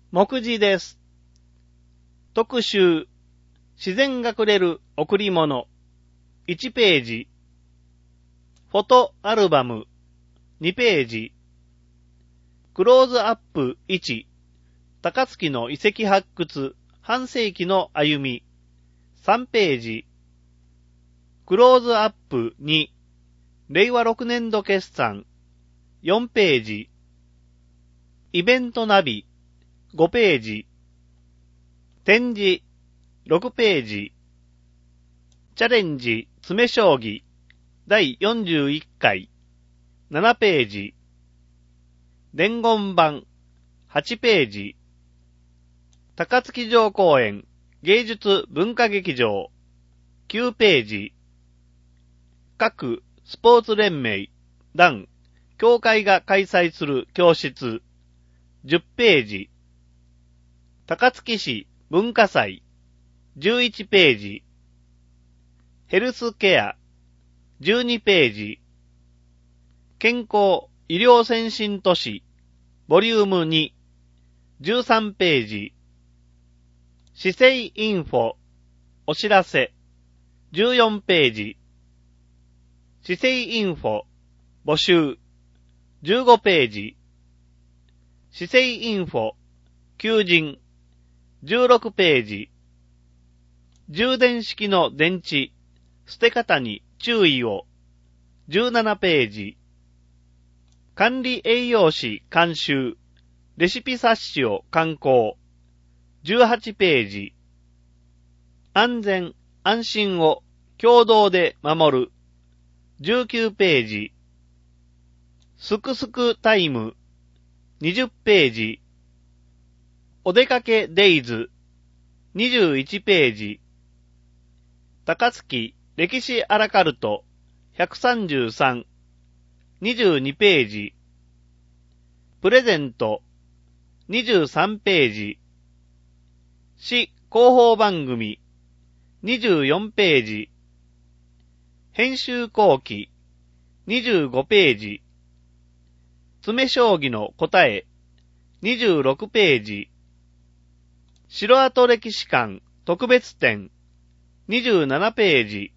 目次です。特集、自然がくれる贈り物、1ページ。フォトアルバム、2ページ。クローズアップ1、高槻の遺跡発掘、半世紀の歩み、3ページ。クローズアップ2、令和6年度決算、4ページ。イベントナビ、5ページ。展示、6ページ。チャレンジ、詰将棋、第41回、7ページ。伝言版、8ページ。高槻城公園、芸術文化劇場、9ページ。各スポーツ連盟、団、協会が開催する教室、10ページ。高槻市文化祭、11ページ。ヘルスケア、12ページ。健康医療先進都市、ボリューム2、13ページ。市政インフォ、お知らせ、14ページ。市政インフォ、募集、15ページ。市政インフォ、求人、16ページ。充電式の電池、捨て方に注意を、17ページ。管理栄養士監修、レシピ冊子を刊行、18ページ。安全、安心を共同で守る、19ページ。すくすくタイム、20ページ。お出かけデイズ、21ページ。高槻歴史アラカルト、133、22ページ。プレゼント、23ページ。市広報番組、24ページ。編集後期、25ページ。詰将棋の答え、26ページ。城跡歴史館特別展、27ページ。